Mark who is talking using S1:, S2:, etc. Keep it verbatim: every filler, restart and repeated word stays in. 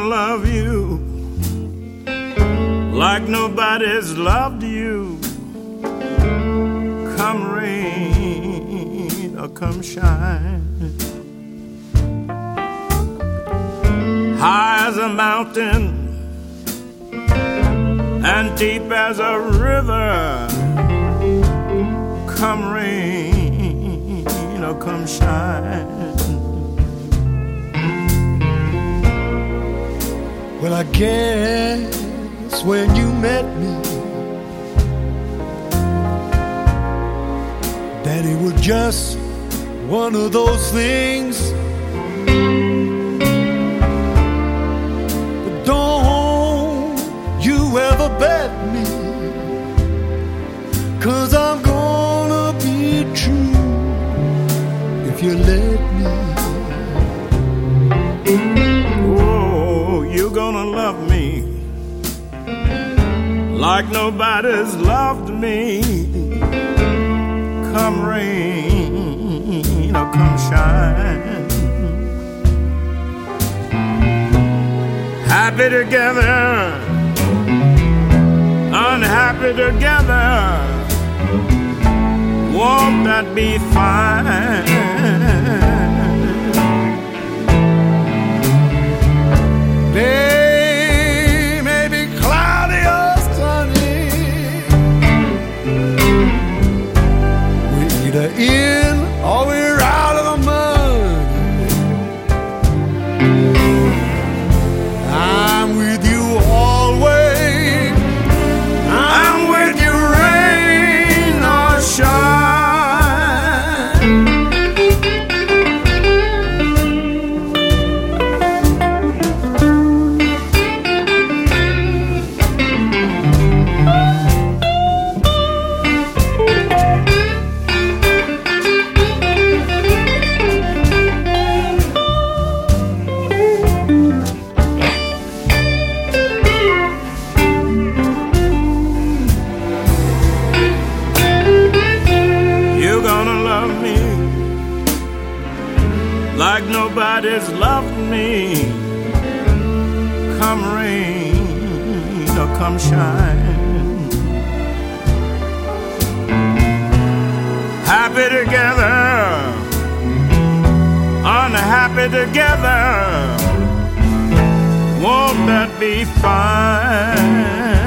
S1: love you like nobody's loved you. Come rain or come shine, high as a mountain and deep as a river. Come rain or come shine.
S2: Well, I guess when you met me, that it was just one of those things. But don't you ever bet me, 'cause I'm gonna be true if you let me.
S1: Oh, you're gonna love me like nobody's loved me. Come rain or come shine, happy together, unhappy together. Won't that be fine? Day may be cloudy or sunny, we're either in or we're out of the mud. I'm with you always, I'm with you rain or shine. Like nobody's loved me. Come rain or come shine, happy together, unhappy together. Won't that be fine?